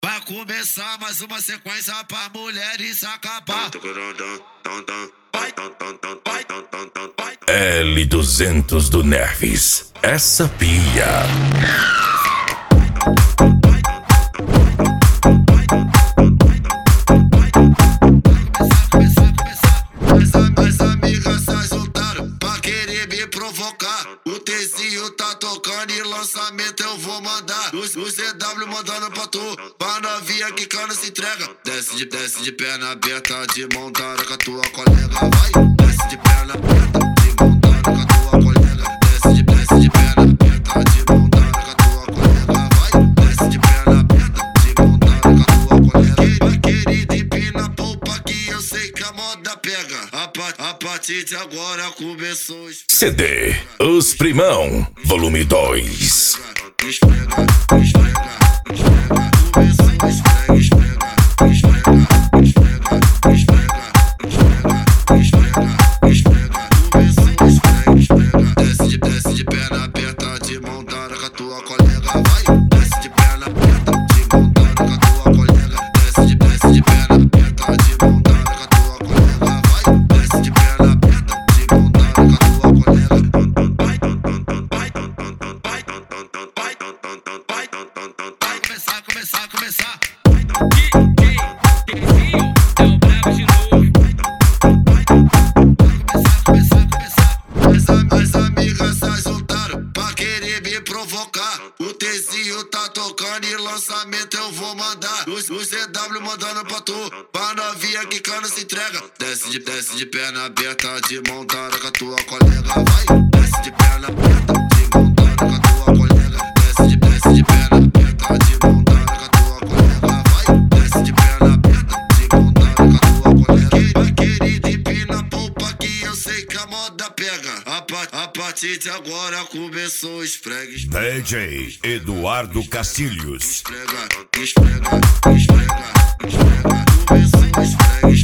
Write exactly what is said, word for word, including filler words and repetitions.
Vai começar mais uma sequência pra mulheres acabar. L duzentos do Nervis, essa pia. As amigas se juntaram pra querer me provocar. O Tzinho tá tocando e lançamento eu vou mandar. O C W mandando pra tu, pra novinha que cana se entrega. Desce de, desce de perna aberta, de mão dada com a tua colega. Vai, desce de perna aberta, de mão dada com a tua colega. Desce de, desce de perna aberta, de mão dada com a tua colega. Vai, desce de perna aberta, de mão dada com a tua colega. Querida, empina a polpa que eu sei que a moda pega. A, pa a partir de agora começou o C D Os Primão, volume dois. Esfrega, esfrega, esfrega, começou o esfrega, esfrega, esfrega, esfrega, esfrega, esfrega, esfrega, começou o esfrega, esfrega. Desce de, desce de perna aberta, de mão dada com a tua colega. Vai, desce de perna aberta, de mão dada com a tua colega. Desce de, desce de perna aberta, de mão dada com a tua colega. Vai, desce de perna aberta, de mão dada com a tua colega. Vai, vai, vai, vai, vai, vai começar, começar, começar. As amigas se juntaram pra querer me provocar. O Tzinho tá tocando e lançamento eu vou mandar. O, o C W mandando pra tu, pra novinha que cana se entrega. Desce de, desce de perna aberta, de mão dada com a tua colega. Vai, desce de perna aberta, de mão dada com a tua colega. Desce de, desce de perna aberta, de mão dada com a tua colega. Vai, desce de perna aberta, de mão dada com a tua colega. Querida, empina a polpa que eu sei que a moda pega. A, pa a partir de agora começou o esfrega, esfrega. D J Eduardo Castilhos. Esfrega, esfrega, esfrega, esfrega. Começou o esfrega,